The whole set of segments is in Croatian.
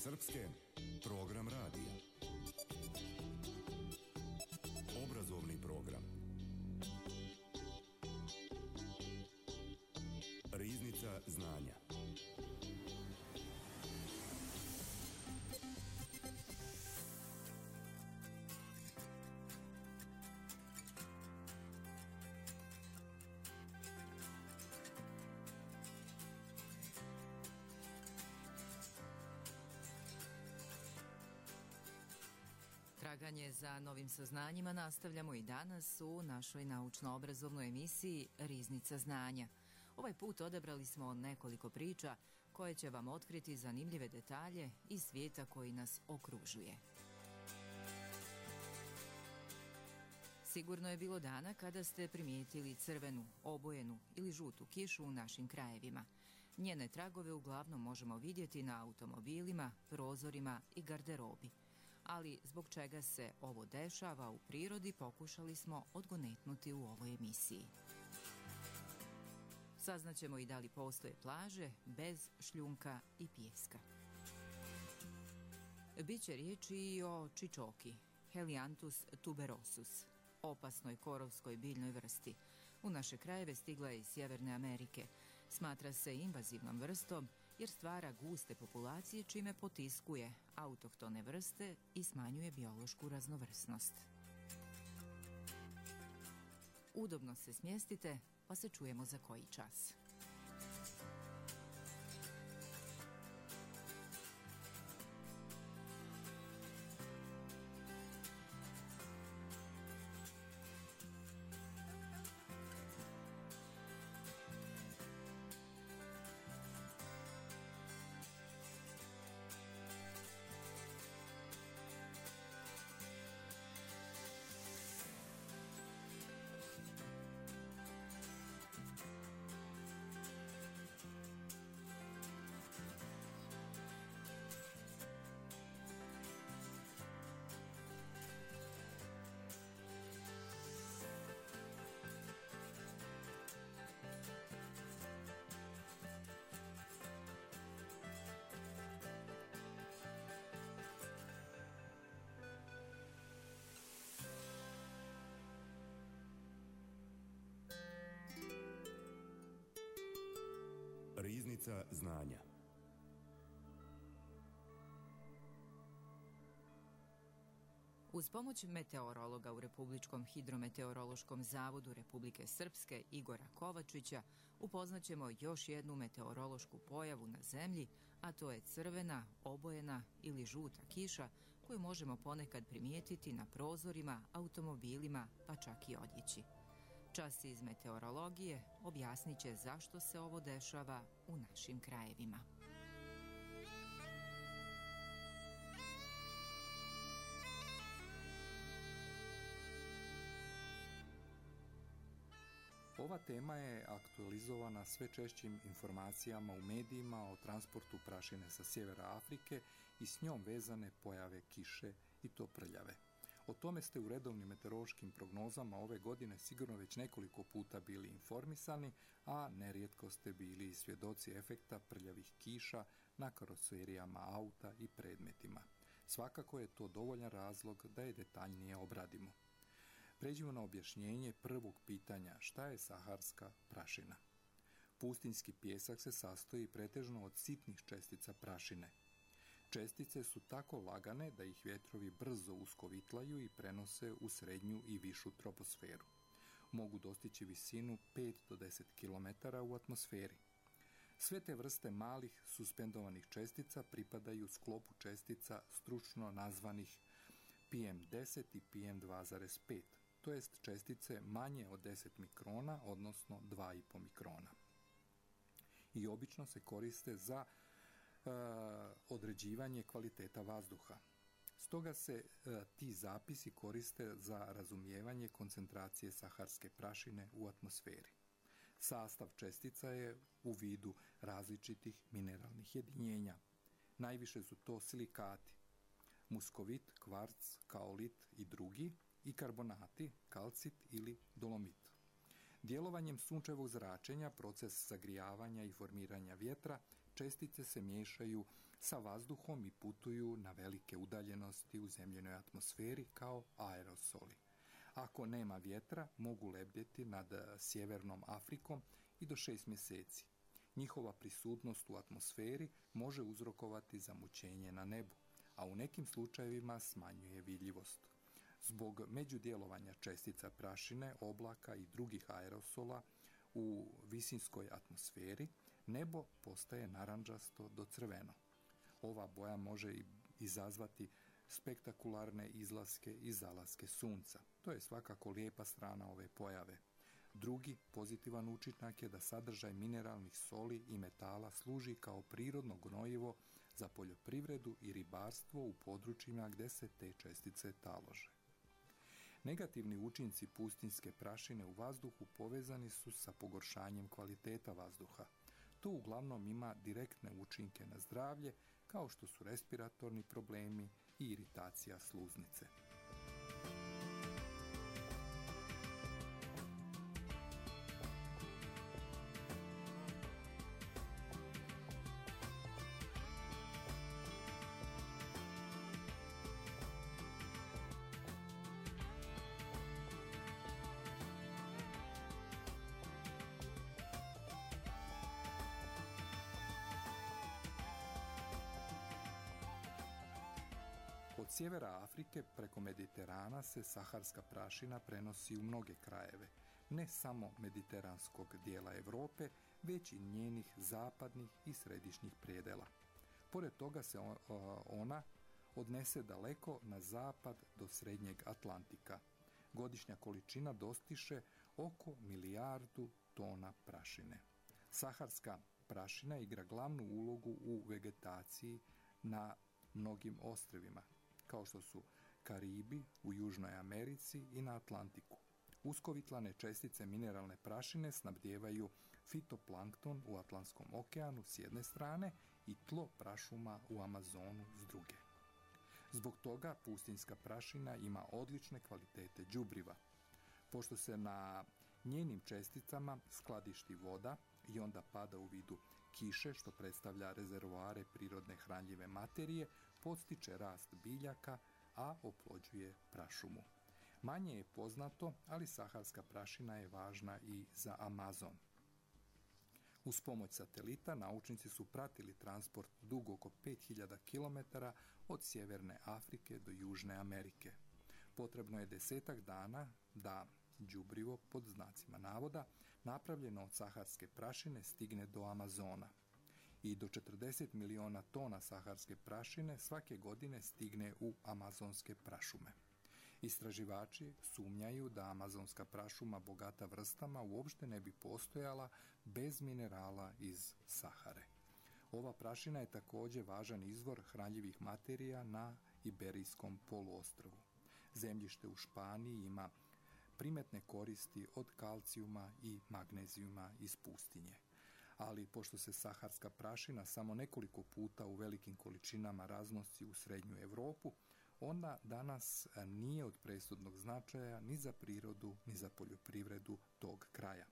Srpske, program radija. Obrazovni program. Riznica znanja. Traganje za novim saznanjima nastavljamo i danas u našoj naučno-obrazovnoj emisiji Riznica znanja. Ovaj put odabrali smo nekoliko priča koje će vam otkriti zanimljive detalje iz svijeta koji nas okružuje. Sigurno je bilo dana kada ste primijetili crvenu, obojenu ili žutu kišu u našim krajevima. Njene tragove uglavnom možemo vidjeti na automobilima, prozorima i garderobi. Ali zbog čega se ovo dešava u prirodi pokušali smo odgonetnuti u ovoj emisiji. Saznaćemo i da li postoje plaže bez šljunka i pijeska. Biće riječi i o čičoki, Helianthus tuberosus, opasnoj korovskoj biljnoj vrsti. U naše krajeve stigla je iz Sjeverne Amerike. Smatra se invazivnom vrstom jer stvara guste populacije čime potiskuje autohtone vrste i smanjuje biološku raznovrsnost. Udobno se smjestite pa se čujemo za koji čas. Riznica znanja. Uz pomoć meteorologa u Republičkom hidrometeorološkom zavodu Republike Srpske Igora Kovačića upoznaćemo još jednu meteorološku pojavu na zemlji, a to je crvena, obojena ili žuta kiša koju možemo ponekad primijetiti na prozorima, automobilima pa čak i odjeći. Čas iz meteorologije objasnit će zašto se ovo dešava u našim krajevima. Ova tema je aktualizovana sve češćim informacijama u medijima o transportu prašine sa sjevera Afrike i s njom vezane pojave kiše i to prljave. O tome ste u redovnim meteorološkim prognozama ove godine sigurno već nekoliko puta bili informisani, a nerijetko ste bili i svjedoci efekta prljavih kiša na karoserijama auta i predmetima. Svakako je to dovoljan razlog da je detaljnije obradimo. Pređimo na objašnjenje prvog pitanja, šta je saharska prašina? Pustinjski pijesak se sastoji pretežno od sitnih čestica prašine. Čestice su tako lagane da ih vjetrovi brzo uskovitlaju i prenose u srednju i višu troposferu. Mogu dostići visinu 5 do 10 km u atmosferi. Sve te vrste malih suspendovanih čestica pripadaju sklopu čestica stručno nazvanih PM10 i PM2,5, to jest čestice manje od 10 mikrona, odnosno 2,5 mikrona. I obično se koriste za određivanje kvaliteta vazduha. Stoga se ti zapisi koriste za razumijevanje koncentracije saharske prašine u atmosferi. Sastav čestica je u vidu različitih mineralnih jedinjenja. Najviše su to silikati, muskovit, kvarc, kaolit i drugi, i karbonati, kalcit ili dolomit. Djelovanjem sunčevog zračenja proces zagrijavanja i formiranja vjetra čestice se miješaju sa vazduhom i putuju na velike udaljenosti u zemljenoj atmosferi kao aerosoli. Ako nema vjetra, mogu lebdjeti nad sjevernom Afrikom i do 6 mjeseci. Njihova prisutnost u atmosferi može uzrokovati zamućenje na nebu, a u nekim slučajevima smanjuje vidljivost. Zbog međudjelovanja čestica prašine, oblaka i drugih aerosola u visinskoj atmosferi, nebo postaje narančasto do crveno. Ova boja može izazvati spektakularne izlaske i zalaske sunca. To je svakako lijepa strana ove pojave. Drugi pozitivan učinak je da sadržaj mineralnih soli i metala služi kao prirodno gnojivo za poljoprivredu i ribarstvo u područjima gdje se te čestice talože. Negativni učinci pustinjske prašine u vazduhu povezani su sa pogoršanjem kvaliteta vazduha. To uglavnom ima direktne učinke na zdravlje, kao što su respiratorni problemi i iritacija sluznice. Od sjevera Afrike preko Mediterana se saharska prašina prenosi u mnoge krajeve, ne samo mediteranskog dijela Europe, već i njenih zapadnih i središnjih predela. Pored toga se ona odnese daleko na zapad do srednjeg Atlantika. Godišnja količina dostiže oko 1 milijardu tona prašine. Saharska prašina igra glavnu ulogu u vegetaciji na mnogim ostrvima, kao što su Karibi u Južnoj Americi i na Atlantiku. Uskovitlane čestice mineralne prašine snabdijevaju fitoplankton u Atlantskom okeanu s jedne strane i tlo prašuma u Amazonu s druge. Zbog toga pustinjska prašina ima odlične kvalitete đubriva. Pošto se na njenim česticama skladišti voda i onda pada u vidu kiše, što predstavlja rezervoare prirodne hranljive materije, podstiče rast biljaka, a oplođuje prašumu. Manje je poznato, ali saharska prašina je važna i za Amazon. Uz pomoć satelita naučnici su pratili transport dug oko 5000 km od sjeverne Afrike do Južne Amerike. Potrebno je 10 dana da đubrivo, pod znacima navoda, napravljeno od saharske prašine stigne do Amazona. I do 40 miliona tona saharske prašine svake godine stigne u amazonske prašume. Istraživači sumnjaju da amazonska prašuma bogata vrstama uopšte ne bi postojala bez minerala iz Sahare. Ova prašina je također važan izvor hranljivih materija na Iberijskom poluostrvu. Zemljište u Španiji ima primetne koristi od kalcijuma i magnezijuma iz pustinje. Ali pošto se saharska prašina samo nekoliko puta u velikim količinama raznosi u srednju Europu, ona danas nije od presudnog značaja ni za prirodu, ni za poljoprivredu tog kraja.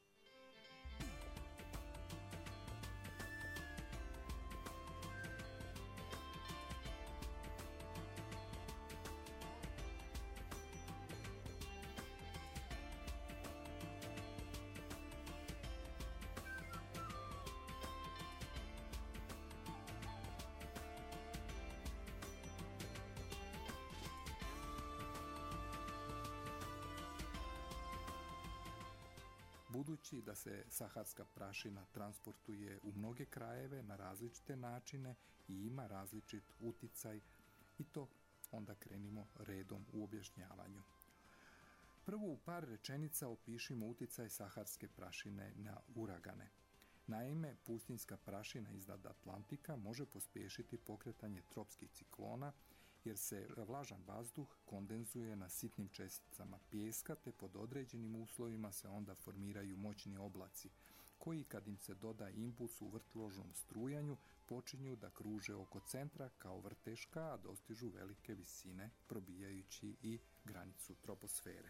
Budući da se saharska prašina transportuje u mnoge krajeve na različite načine i ima različit uticaj, i to onda krenimo redom u objašnjavanju. Prvo u par rečenica opišimo uticaj saharske prašine na uragane. Naime, pustinjska prašina iznad Atlantika može pospješiti pokretanje tropskih ciklona, jer se vlažan vazduh kondenzuje na sitnim česticama pijeska, te pod određenim uslovima se onda formiraju moćni oblaci, koji kad im se doda impuls u vrtložnom strujanju, počinju da kruže oko centra kao vrteška, a dostižu velike visine, probijajući i granicu troposfere.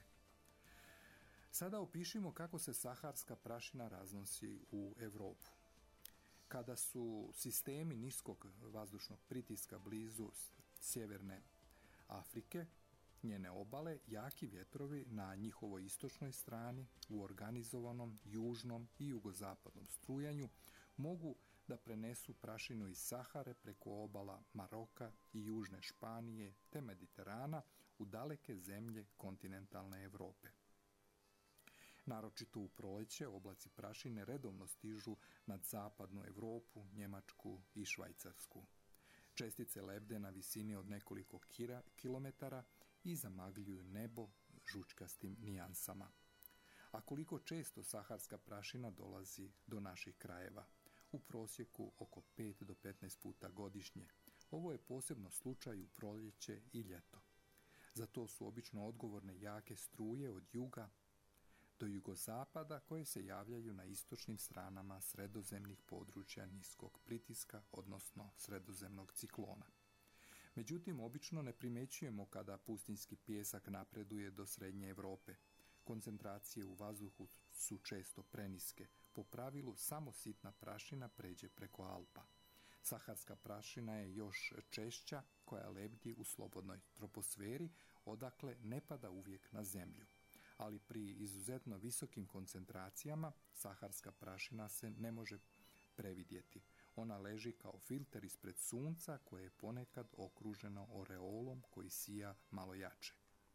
Sada opišimo kako se saharska prašina raznosi u Europu. Kada su sistemi niskog vazdušnog pritiska blizu sjeverne Afrike, njene obale, jaki vjetrovi na njihovoj istočnoj strani u organizovanom južnom i jugozapadnom strujanju mogu da prenesu prašinu iz Sahare preko obala Maroka i južne Španije te Mediterana u daleke zemlje kontinentalne Europe. Naročito u proljeće oblaci prašine redovno stižu nad zapadnu Europu, Njemačku i Švajcarsku. Čestice lebde na visini od nekoliko kilometara i zamagljuju nebo žučkastim nijansama. A koliko često saharska prašina dolazi do naših krajeva? U prosjeku oko 5 do 15 puta godišnje. Ovo je posebno slučaj u proljeće i ljeto. Za to su obično odgovorne jake struje od juga do jugozapada koje se javljaju na istočnim stranama sredozemnih područja niskog pritiska, odnosno sredozemnog ciklona. Međutim, obično ne primećujemo kada pustinjski pijesak napreduje do srednje Europe. Koncentracije u vazduhu su često preniske. Po pravilu samo sitna prašina pređe preko Alpa. Saharska prašina je još češća koja lebdi u slobodnoj troposferi, odakle ne pada uvijek na zemlju. Ali pri izuzetno visokim koncentracijama saharska prašina se ne može previdjeti. Ona leži kao filter ispred sunca koje je ponekad okruženo oreolom koji sija malo jače.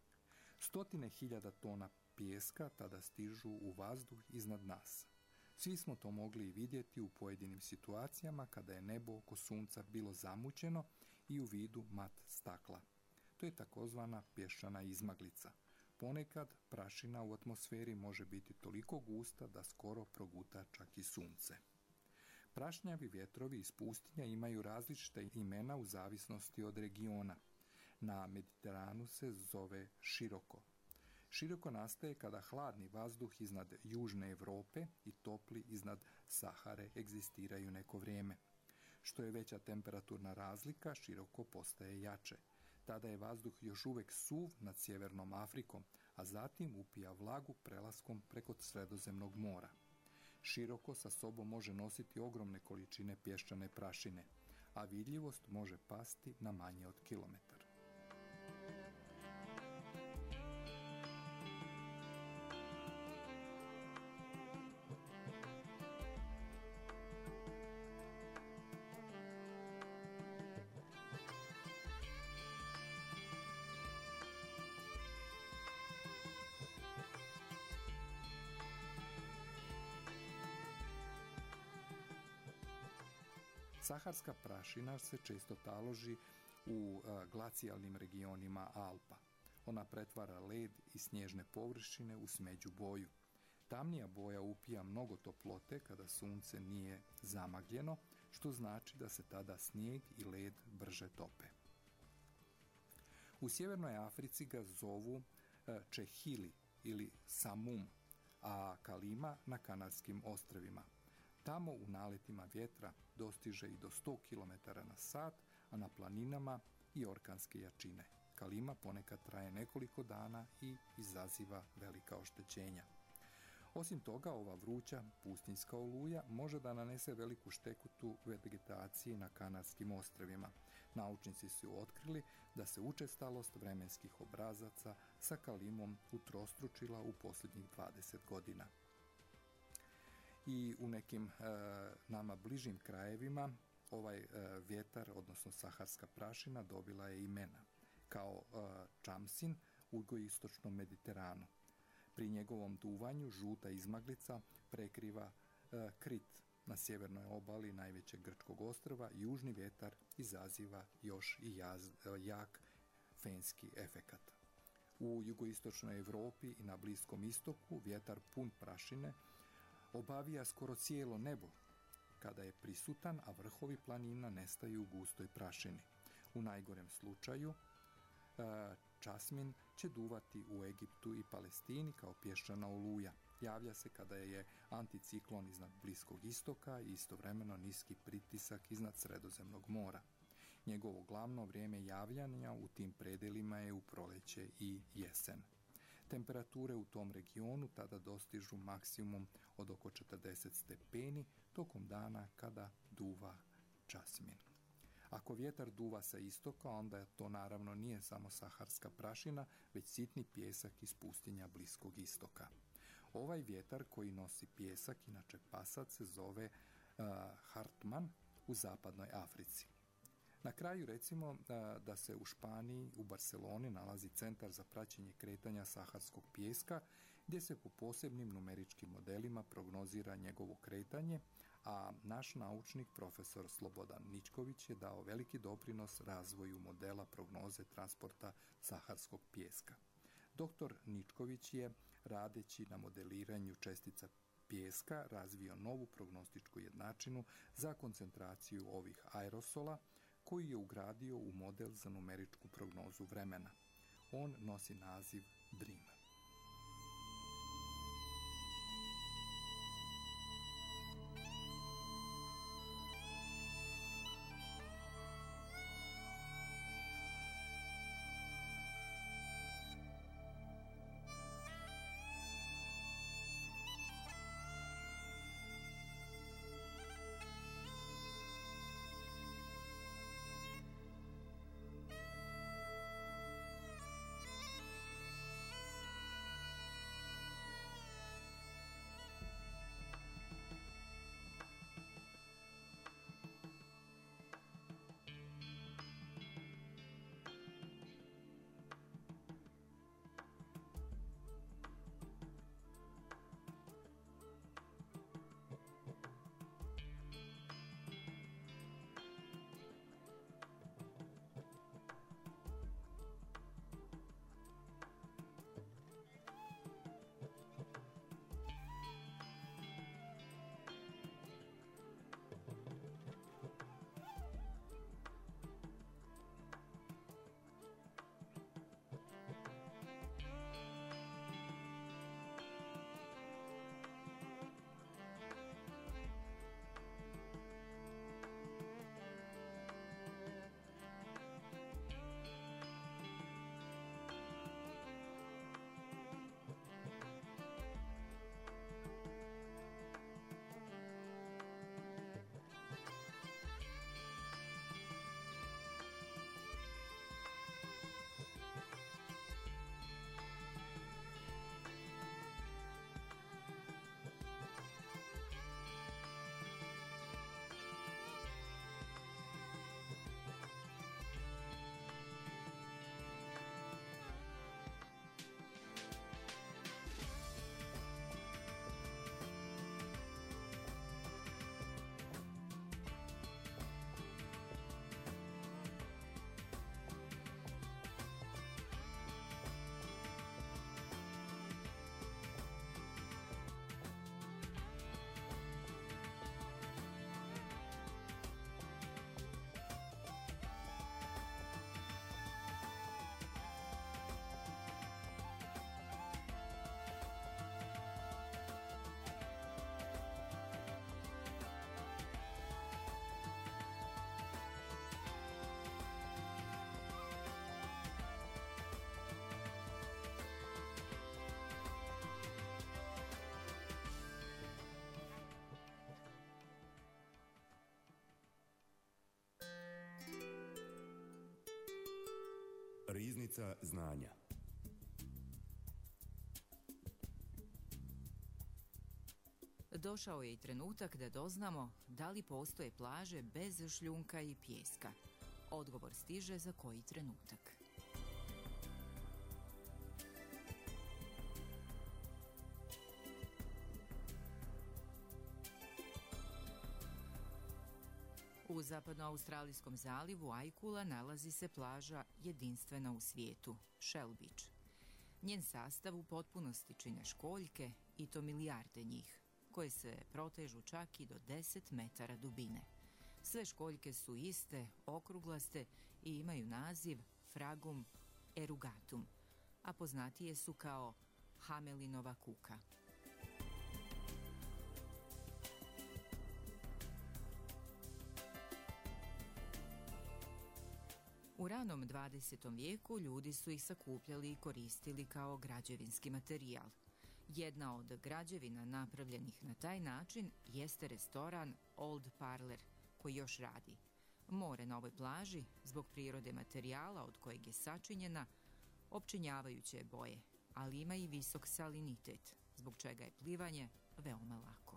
100.000 tona pijeska tada stižu u vazduh iznad nas. Svi smo to mogli i vidjeti u pojedinim situacijama kada je nebo oko sunca bilo zamućeno i u vidu mat stakla. To je takozvana pješčana izmaglica. Ponekad prašina u atmosferi može biti toliko gusta da skoro proguta čak i sunce. Prašnjavi vjetrovi iz pustinja imaju različite imena u zavisnosti od regiona. Na Mediteranu se zove široko. Široko nastaje kada hladni vazduh iznad južne Europe i topli iznad Sahare egzistiraju neko vrijeme. Što je veća temperaturna razlika, široko postaje jače. Tada je vazduh još uvijek suv nad sjevernom Afrikom, a zatim upija vlagu prelaskom preko Sredozemnog mora. Široko sa sobom može nositi ogromne količine pješčane prašine, a vidljivost može pasti na manje od kilometar. Saharska prašina se često taloži u glacijalnim regionima Alpa. Ona pretvara led i snježne površine u smeđu boju. Tamnija boja upija mnogo toplote kada sunce nije zamagljeno, što znači da se tada snijeg i led brže tope. U sjevernoj Africi ga zovu Čehili ili Samum, a Kalima na Kanarskim ostrvima. Tamo u naletima vjetra dostiže i do 100 km/h, a na planinama i orkanske jačine. Kalima ponekad traje nekoliko dana i izaziva velika oštećenja. Osim toga, ova vruća pustinjska oluja može da nanese veliku štetu vegetaciji na Kanarskim ostrvima. Naučnici su otkrili da se učestalost vremenskih obrazaca sa kalimom utrostručila u posljednjih 20 godina. I u nekim nama bližim krajevima ovaj vjetar, odnosno saharska prašina, dobila je imena kao čamsin u jugoistočnom Mediteranu. Pri njegovom duvanju žuta izmaglica prekriva Krit na sjevernoj obali najvećeg grčkog ostrva. Južni vjetar izaziva još i jak fenski efekat. U jugoistočnoj Europi i na Bliskom istoku vjetar pun prašine obavija skoro cijelo nebo kada je prisutan, a vrhovi planina nestaju u gustoj prašini. U najgorem slučaju časmin će duvati u Egiptu i Palestini kao pješčana oluja. Javlja se kada je anticiklon iznad Bliskog istoka i istovremeno niski pritisak iznad Sredozemnog mora. Njegovo glavno vrijeme javljanja u tim predelima je u proljeće i jesen. Temperature u tom regionu tada dostižu maksimum od oko 40 stepeni tokom dana kada duva časmin. Ako vjetar duva sa istoka, onda to naravno nije samo saharska prašina, već sitni pijesak iz pustinja Bliskog istoka. Ovaj vjetar koji nosi pijesak, inače pasat, se zove Hartman u zapadnoj Africi. Na kraju recimo da se u Španiji, u Barceloni, nalazi centar za praćenje kretanja saharskog pijeska, gdje se po posebnim numeričkim modelima prognozira njegovo kretanje, a naš naučnik, profesor Slobodan Ničković, je dao veliki doprinos razvoju modela prognoze transporta saharskog pijeska. Dr. Ničković je, radeći na modeliranju čestica pijeska, razvio novu prognostičku jednačinu za koncentraciju ovih aerosola, koji je ugradio u model za numeričku prognozu vremena. On nosi naziv DREAM. Riznica znanja. Došao je i trenutak da doznamo da li postoje plaže bez šljunka i pijeska. Odgovor stiže za koji trenutak. U zapadnoaustralijskom zalivu Aikula nalazi se plaža jedinstvena u svijetu, Shell Beach. Njen sastav u potpunosti čine školjke, i to milijarde njih, koje se protežu čak i do 10 metara dubine. Sve školjke su iste, okruglaste i imaju naziv Phragum erugatum, a poznatije su kao Hamelinova kuka. U ranom 20. vijeku ljudi su ih sakupljali i koristili kao građevinski materijal. Jedna od građevina napravljenih na taj način jeste restoran Old Parlour, koji još radi. More na ovoj plaži, zbog prirode materijala od kojeg je sačinjena, opčinjavajuće je boje, ali ima i visok salinitet, zbog čega je plivanje veoma lako.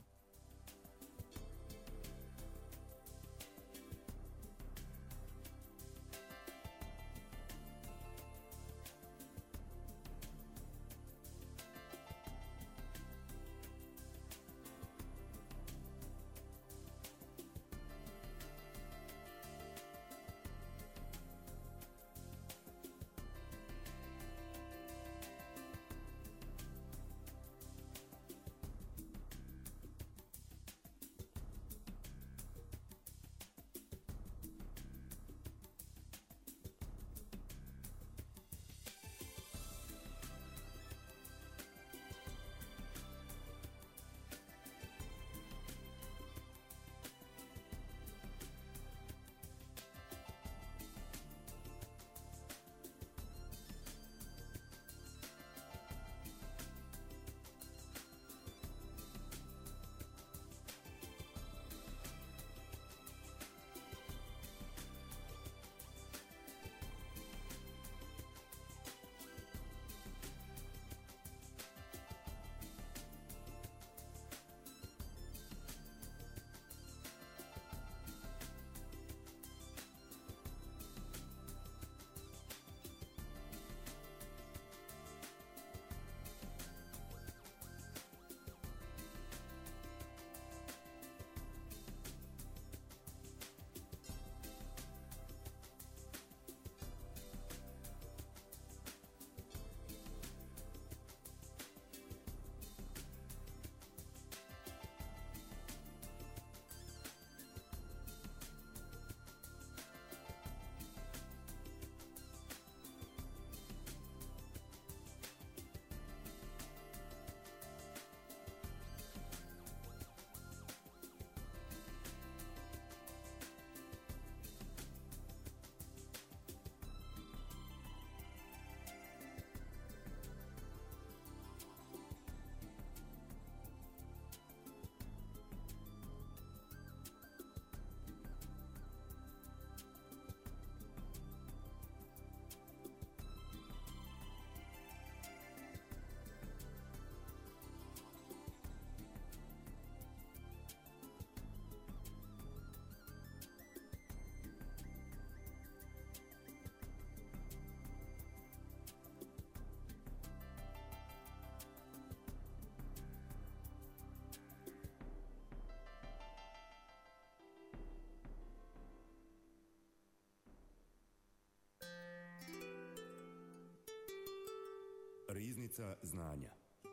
Riznica znanja.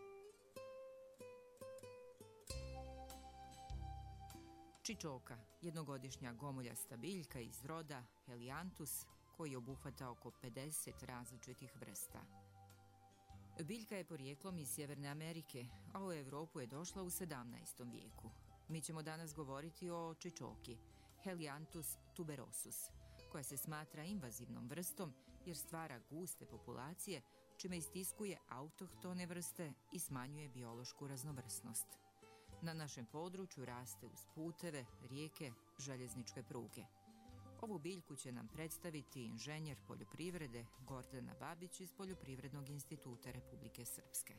Čičoka, jednogodišnja gomoljasta biljka iz roda Helianthus, koji obuhvata oko 50 različitih vrsta. Biljka je porijeklom iz Sjeverne Amerike, a u Evropu je došla u 17. vijeku. Mi ćemo danas govoriti o čičoki, Helianthus tuberosus, koja se smatra invazivnom vrstom jer stvara guste populacije, čime istiskuje autohtone vrste i smanjuje biološku raznovrsnost. Na našem području raste uz puteve, rijeke, željezničke pruge. Ovu biljku će nam predstaviti inženjer poljoprivrede Gordana Babić iz Poljoprivrednog instituta Republike Srpske.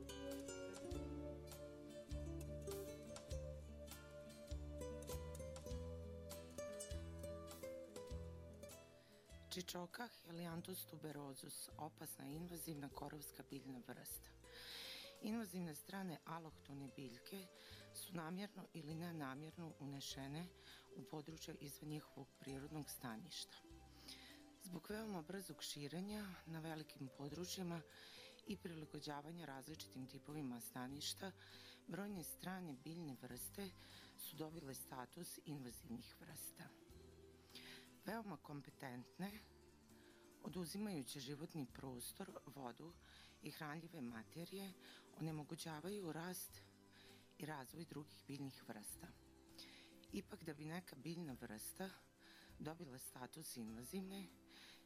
Čičoka Helianthus tuberosus, opasna i invazivna korovska biljna vrsta. Invazivne strane alohtone biljke su namjerno ili nenamjerno unešene u područje izvan njihovog prirodnog staništa. Zbog veoma brzog širenja na velikim područjima i prilagođavanja različitim tipovima staništa, brojne strane biljne vrste su dobile status invazivnih vrsta. Veoma kompetentne, oduzimajući životni prostor, vodu i hranljive materije, onemogućavaju rast i razvoj drugih biljnih vrsta. Ipak, da bi neka biljna vrsta dobila status invazivne,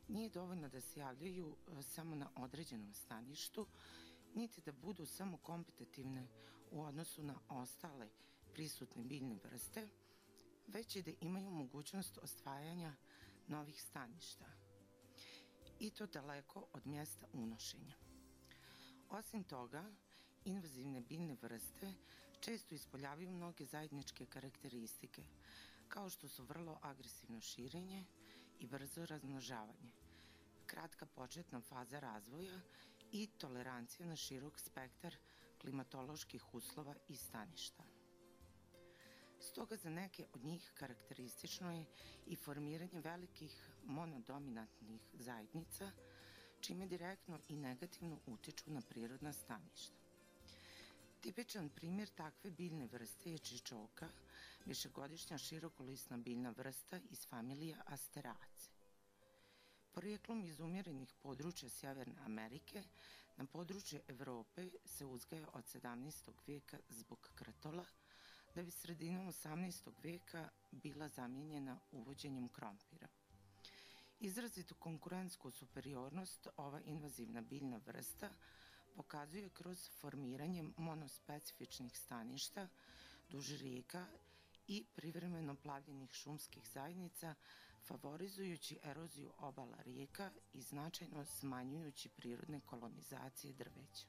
Nije dovoljno da se javljaju samo na određenom staništu, niti da budu samo kompetitivne u odnosu na ostale prisutne biljne vrste, već i da imaju mogućnost osvajanja novih staništa. I to daleko od mjesta unošenja. Osim toga, invazivne biljne vrste često ispoljavaju mnoge zajedničke karakteristike, kao što su vrlo agresivno širenje i brzo razmnožavanje, kratka početna faza razvoja i tolerancija na širok spektar klimatoloških uslova i staništa. Stoga za neke od njih karakteristično je i formiranje velikih monodominantnih zajednica, čime direktno i negativno utiču na prirodna staništa. Tipičan primjer takve biljne vrste je čičoka, višegodišnja širokolisna biljna vrsta iz familije Asterace. Porijeklom iz umjerenih područja Sjeverne Amerike, na području Evrope se uzgaja od 17. vijeka zbog krtola, da bi sredinom 18. vijeka bila zamijenjena uvođenjem krompira. Izrazitu konkurentsku superiornost ova invazivna biljna vrsta pokazuje kroz formiranje monospecifičnih staništa duž rijeka i privremeno plavljenih šumskih zajednica, favorizujući eroziju obala rijeka i značajno smanjujući prirodne kolonizacije drveća.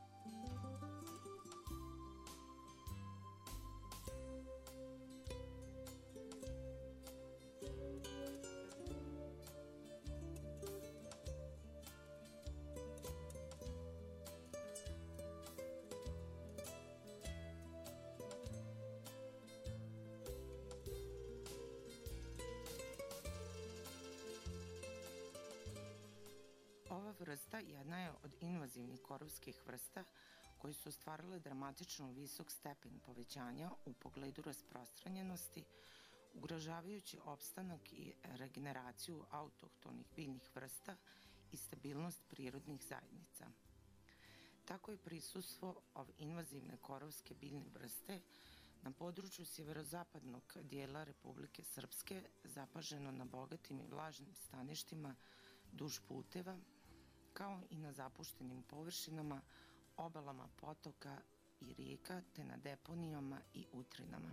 Ova vrsta jedna je od invazivnih korovskih vrsta koje su ostvarile dramatično visok stepen povećanja u pogledu rasprostranjenosti, ugrožavajući opstanak i regeneraciju autohtonih biljnih vrsta i stabilnost prirodnih zajednica. Tako je prisustvo ove invazivne korovske biljne vrste na području sjeverozapadnog dijela Republike Srpske zapaženo na bogatim i vlažnim staništima duž puteva, kao i na zapuštenim površinama, obalama potoka i rijeka, te na deponijama i utrinama.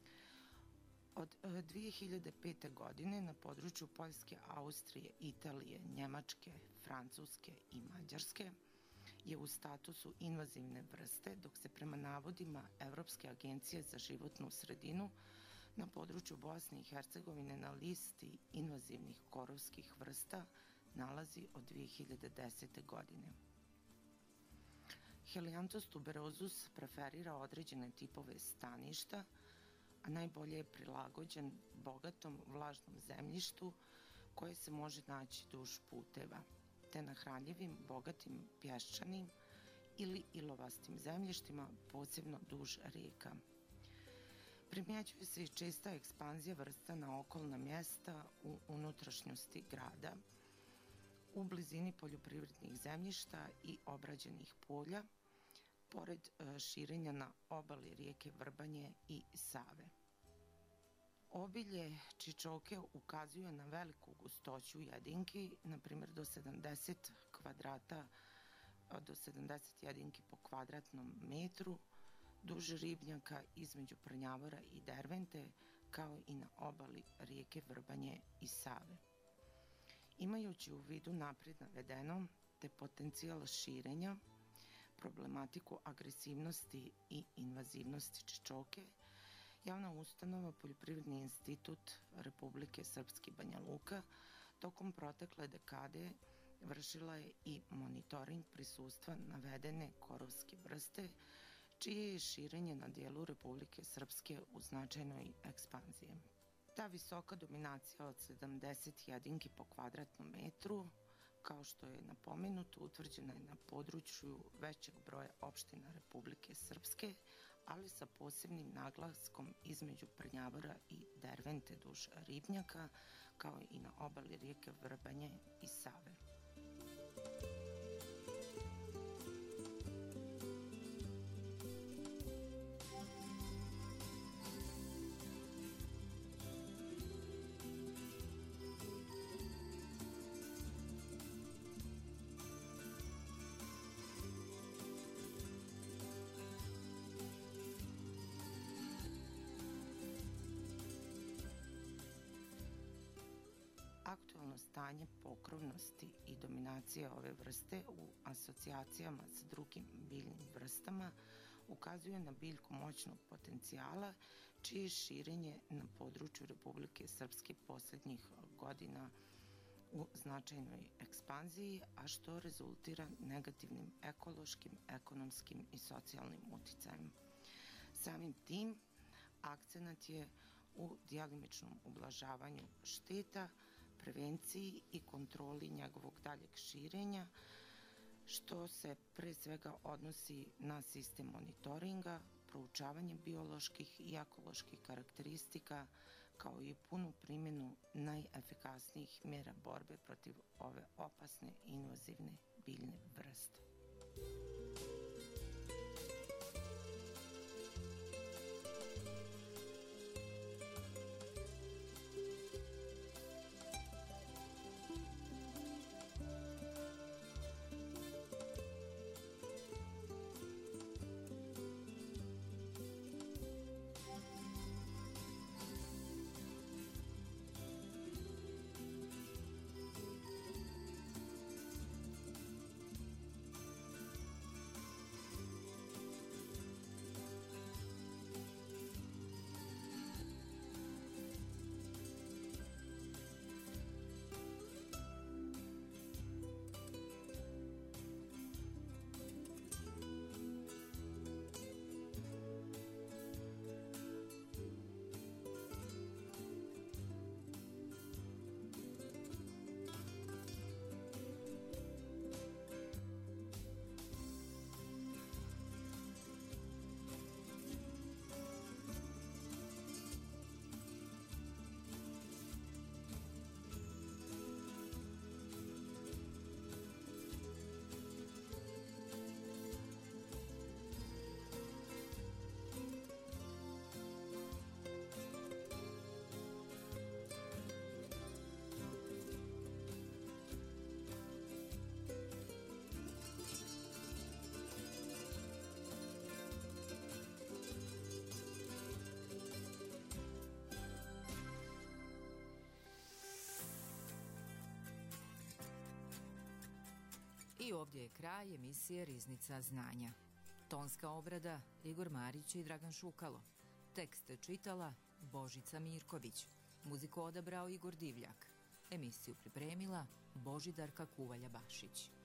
Od 2005. godine na području Poljske, Austrije, Italije, Njemačke, Francuske i Mađarske je u statusu invazivne vrste, dok se prema navodima Evropske agencije za životnu sredinu na području Bosne i Hercegovine na listi invazivnih korovskih vrsta nalazi od 2010. godine. Helianthus tuberosus preferira određene tipove staništa, a najbolje je prilagođen bogatom vlažnom zemljištu koje se može naći duž puteva, te na hranjivim, bogatim pješčanim ili ilovastim zemljištima, posebno duž rijeka. Primjećuje se i česta ekspanzija vrsta na okolna mjesta u unutrašnjosti grada, u blizini poljoprivrednih zemljišta i obrađenih polja, pored širenja na obali rijeke Vrbanje i Save. Obilje čičoke ukazuje na veliku gustoću jedinki, na primjer do 70 kvadrata, do 70 jedinki po kvadratnom metru, duž ribnjaka između Prnjavora i Dervente, kao i na obali rijeke Vrbanje i Save. Imajući u vidu naprijed navedeno, te potencijal širenja, problematiku agresivnosti i invazivnosti čičoke, javna ustanova Poljoprivredni institut Republike Srpski Banja Luka tokom protekle dekade vršila je i monitoring prisustva navedene korovske vrste, čije je širenje na dijelu Republike Srpske u značajnoj ekspanziji. Ta visoka dominacija od 70 jedinki po kvadratnom metru, kao što je napomenuto, utvrđena je na području većeg broja opština Republike Srpske, ali sa posebnim naglaskom između Prnjavora i Dervente duž ribnjaka, kao i na obali rijeke Vrbanje i Save. aktuelno stanje pokrovnosti i dominacije ove vrste u asocijacijama s drugim biljnim vrstama ukazuje na biljku moćnog potencijala, čije širenje na području Republike Srpske posljednjih godina u značajnoj ekspanziji, a što rezultira negativnim ekološkim, ekonomskim i socijalnim uticajem. Samim tim, akcenat je u djelimičnom ublažavanju šteta, prevenciji i kontroli njegovog daljeg širenja, što se pre svega odnosi na sistem monitoringa, proučavanje bioloških i ekoloških karakteristika, kao i punu primjenu najefikasnijih mjera borbe protiv ove opasne invazivne biljne vrste. I ovdje je kraj emisije Riznica znanja. Tonska obrada Igor Marić i Dragan Šukalo. Tekst čitala Božica Mirković. Muziku odabrao Igor Divljak. Emisiju pripremila Božidarka Kuvalja-Bašić.